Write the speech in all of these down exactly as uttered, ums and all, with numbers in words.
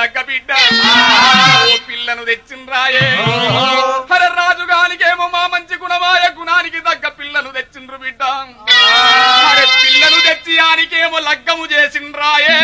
దగ్గ బిడ్డ ఓ పిల్లను తెచ్చిండ్రాయే హర రాజుగానికేమో మా మంచి గుణమాయ గుణానికి దగ్గ పిల్లను తెచ్చిండ్రు బిడ్డ హర పిల్లను తెచ్చి ఆనికేమో లగ్గము చేసిండ్రాయే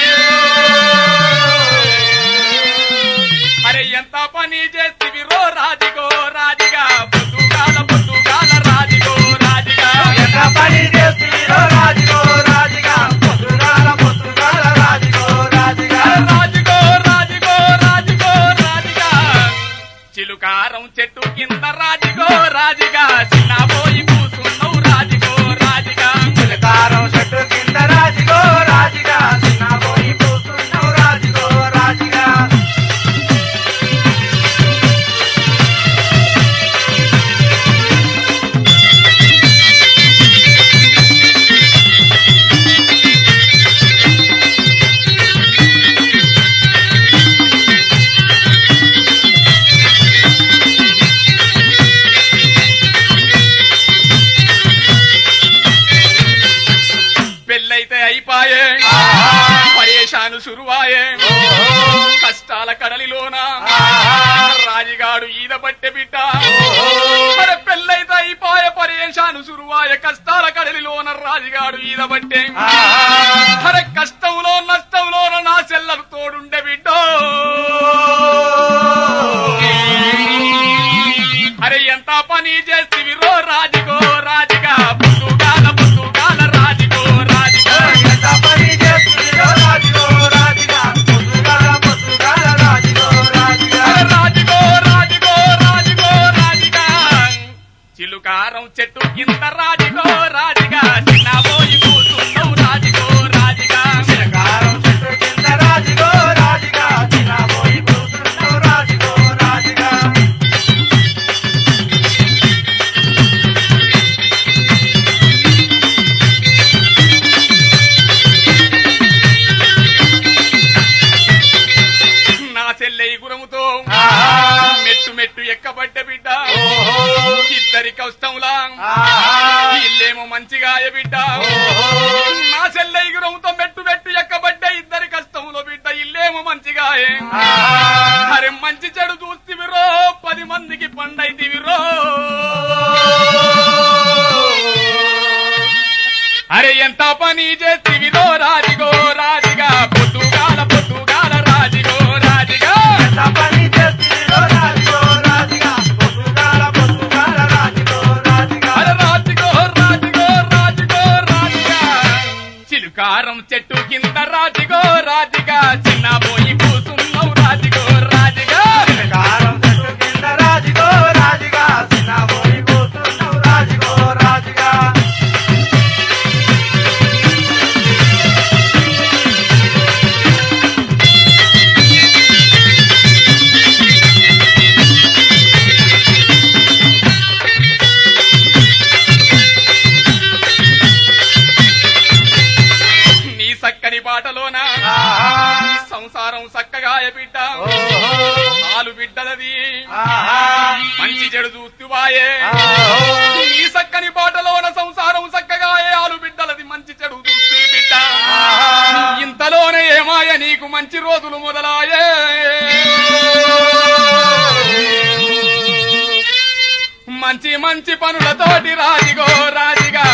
అరే ఎంత పని చేతివిరో రాజిగో రాజిగా పొద్దుగాల పొద్దుగాల రాజిగో రాజిగా ఎంత పని చేతివిరో రాజిగో రాజిగా పొద్దుగాల పొద్దుగాల రాజిగో రాజిగా రాజిగో రాజిగో రాజిగో రాజిగా చిలుకారం చెట్టు కింద రాజిగో రాజిగా చిన్నబోయి కూసున్నావు రాజిగో రాజిగా చిలుకారం చెట్టు కింద రాజిగో రాజిగా చిన్నబోయి కూసున్నావు రాజిగో రాజిగా పెళ్ళైతే అయిపాయే పరేషాను సురువాయే కష్టాల కడలిలోన రాజిగాడు ఈద పట్టె బిడ్డ అరే పెళ్ళైతే అయిపాయే పరేషాను సురువాయే కష్టాల కడలిలోన రాజిగాడు ఈద పట్టే అరే కష్టంలో నష్టంలోన నా చెల్లలు తోడుండే బిడ్డ అరే ఎంత పని చేస్తివిరో రాజిగో రాజిగా పొద్దుగాల పొద్దుగాల రాజిగో రాజిగా ఎంత పని చేతివిరో రాజిగో రాజిగా పొద్దుగాల పొద్దుగాల రాజిగో రాజిగా రాజిగో రాజిగో రాజిగో రాజిగా చిలుకారం చెట్టు కింద రాజిగో రాజిగా చిన్నబోయి కూసున్నావు రాజిగో రాజిగా చిలకారం చెట్టు కింద రాజిగో రాజిగా చిన్నబోయి కూసున్నావు రాజిగో రాజిగా నా చెల్లె గురముతో మెట్టు మెట్టు ఎక్కబడ్డ బిడ్డ ఇద్దరి కష్టంలా ఇల్లేమో మంచిగా బిడ్డ నా చెల్లె గురముతో మెట్టు మెట్టు ఎక్కబడ్డ ఇద్దరి కష్టంలో బిడ్డ ఇల్లేమో మంచిగా అరే మంచి చెడు చూస్తివిరో పది మందికి పండైతివిరో అరే ఎంత పని చేతివిరో రాజిగో రాజిగా పొద్దుగాల పొద్దుగాల రాజిగో రాజిగా ఎంత పని చేతివిరో రాజిగో రాజిగా పొద్దుగాల పొద్దుగాల రాజిగో రాజిగా అరే రాజిగో రాజిగో రాజిగో రాజిగా చిలుకారం చెట్టు కింద రాజిగో రాజిగా చిన్నబోయి కూసున్నావు రాజిగో రాజిగా చిలకారం చెట్టు కింద రాజిగో రాజిగా చిన్నబోయి కూసున్నావు రాజిగో రాజిగా నీ సక్కని బాటలోన సంసారం సక్కగా బిడ్డ ఆలు బిడ్డలది మంచి చెడు చూస్తువాయే నీ సక్కని బాటలోన సంసారం సక్కగా ఆలు బిడ్డలది మంచి చెడు చూస్తూ బిడ్డ ఇంతలోనే ఏమాయ నీకు మంచి రోజులు మొదలాయే మంచి మంచి పనులతోటి రాజిగో రాజిగా